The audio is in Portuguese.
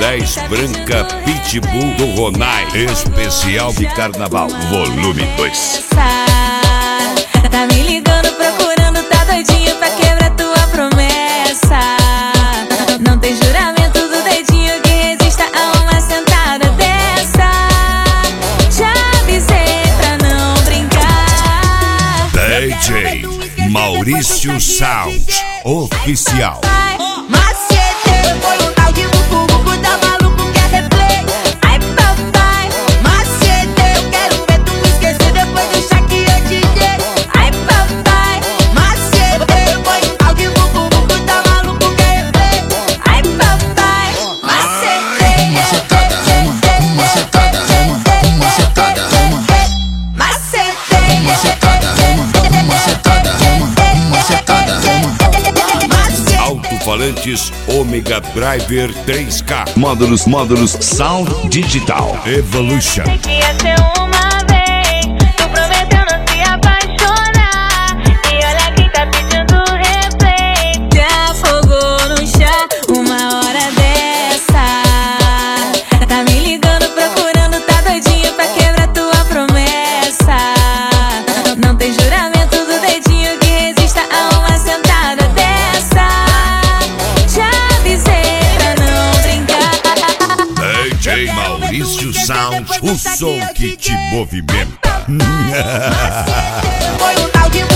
10 branca Pitbull do Ronai, especial de carnaval, volume 2. Tá me ligando, procurando, tá doidinho pra quebrar tua promessa. Não tem juramento do dedinho que resista a uma sentada dessa. Já avisei pra não brincar. DJ Maurício Sound Oficial. Macete, foi um tal de bucu, tá maluco, quer replay. Ai papai, macete, eu quero ver tu esquecer depois do chá que eu te dei. Ai papai, macete, foi um tal de bucu, tá maluco, quer replay. Ai papai, macete, macetada, macetada, macetada, macete, macetada, Alto-falantes Omega Driver 3K. Módulos Sound Digital Evolution. sei que ia ser uma vez. Tu prometeu não se apaixonar. E olha quem tá pedindo replay. Te afogou no chá uma hora dessa. Tá me ligando, procurando, tá doidinho pra quebrar tua promessa. Não tem juramento do dedinho que resista a uma sentada dessa. Já avisei pra não brincar. DJ Maurício Sound, o som que te movimenta. Foi um tal de